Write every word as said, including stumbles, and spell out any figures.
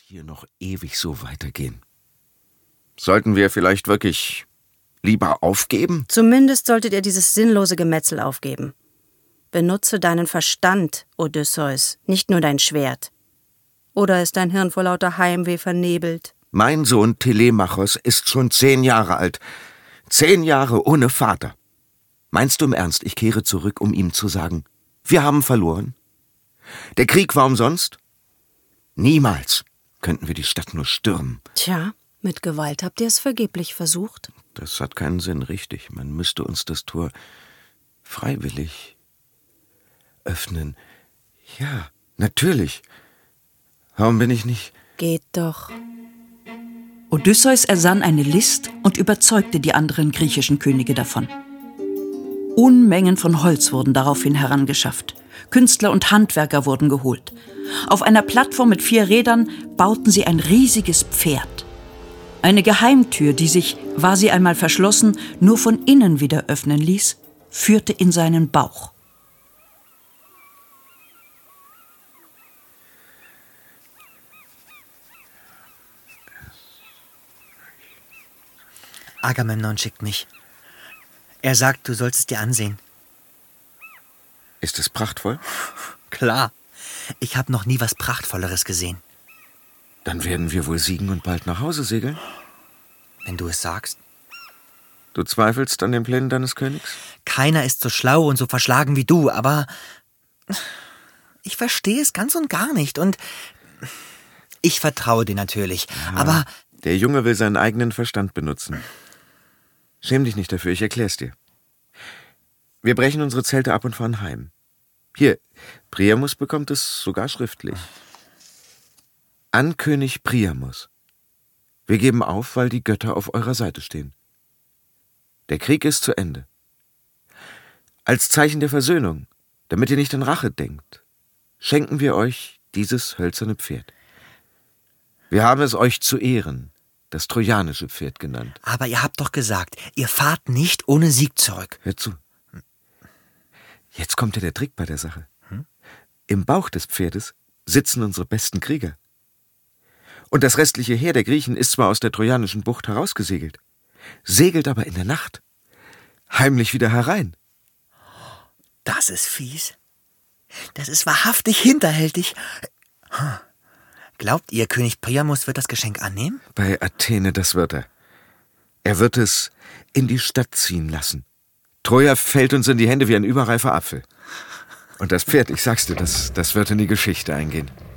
hier noch ewig so weitergehen? Sollten wir vielleicht wirklich lieber aufgeben? Zumindest solltet ihr dieses sinnlose Gemetzel aufgeben. Benutze deinen Verstand, Odysseus, nicht nur dein Schwert. Oder ist dein Hirn vor lauter Heimweh vernebelt? Mein Sohn Telemachos ist schon zehn Jahre alt. Zehn Jahre ohne Vater. Meinst du im Ernst, ich kehre zurück, um ihm zu sagen, wir haben verloren? Der Krieg war umsonst? Niemals könnten wir die Stadt nur stürmen. Tja, mit Gewalt habt ihr es vergeblich versucht. Das hat keinen Sinn, richtig. Man müsste uns das Tor freiwillig öffnen. Ja, natürlich. Warum bin ich nicht... Geht doch. Odysseus ersann eine List und überzeugte die anderen griechischen Könige davon. Unmengen von Holz wurden daraufhin herangeschafft. Künstler und Handwerker wurden geholt. Auf einer Plattform mit vier Rädern bauten sie ein riesiges Pferd. Eine Geheimtür, die sich, war sie einmal verschlossen, nur von innen wieder öffnen ließ, führte in seinen Bauch. Agamemnon schickt mich. Er sagt, du sollst es dir ansehen. Ist es prachtvoll? Klar. Ich habe noch nie was Prachtvolleres gesehen. Dann werden wir wohl siegen und bald nach Hause segeln? Wenn du es sagst. Du zweifelst an den Plänen deines Königs? Keiner ist so schlau und so verschlagen wie du, aber ich verstehe es ganz und gar nicht und ich vertraue dir natürlich, ja, aber... Der Junge will seinen eigenen Verstand benutzen. Schäm dich nicht dafür, ich erklär's dir. Wir brechen unsere Zelte ab und fahren heim. Hier, Priamus bekommt es sogar schriftlich. An König Priamus. Wir geben auf, weil die Götter auf eurer Seite stehen. Der Krieg ist zu Ende. Als Zeichen der Versöhnung, damit ihr nicht an Rache denkt, schenken wir euch dieses hölzerne Pferd. Wir haben es euch zu Ehren, das trojanische Pferd genannt. Aber ihr habt doch gesagt, ihr fahrt nicht ohne Sieg zurück. Hör zu. Jetzt kommt ja der Trick bei der Sache. Hm? Im Bauch des Pferdes sitzen unsere besten Krieger. Und das restliche Heer der Griechen ist zwar aus der trojanischen Bucht herausgesegelt, segelt aber in der Nacht heimlich wieder herein. Das ist fies. Das ist wahrhaftig hinterhältig. Glaubt ihr, König Priamus wird das Geschenk annehmen? Bei Athene, das wird er. Er wird es in die Stadt ziehen lassen. Troja fällt uns in die Hände wie ein überreifer Apfel. Und das Pferd, ich sag's dir, das, das wird in die Geschichte eingehen.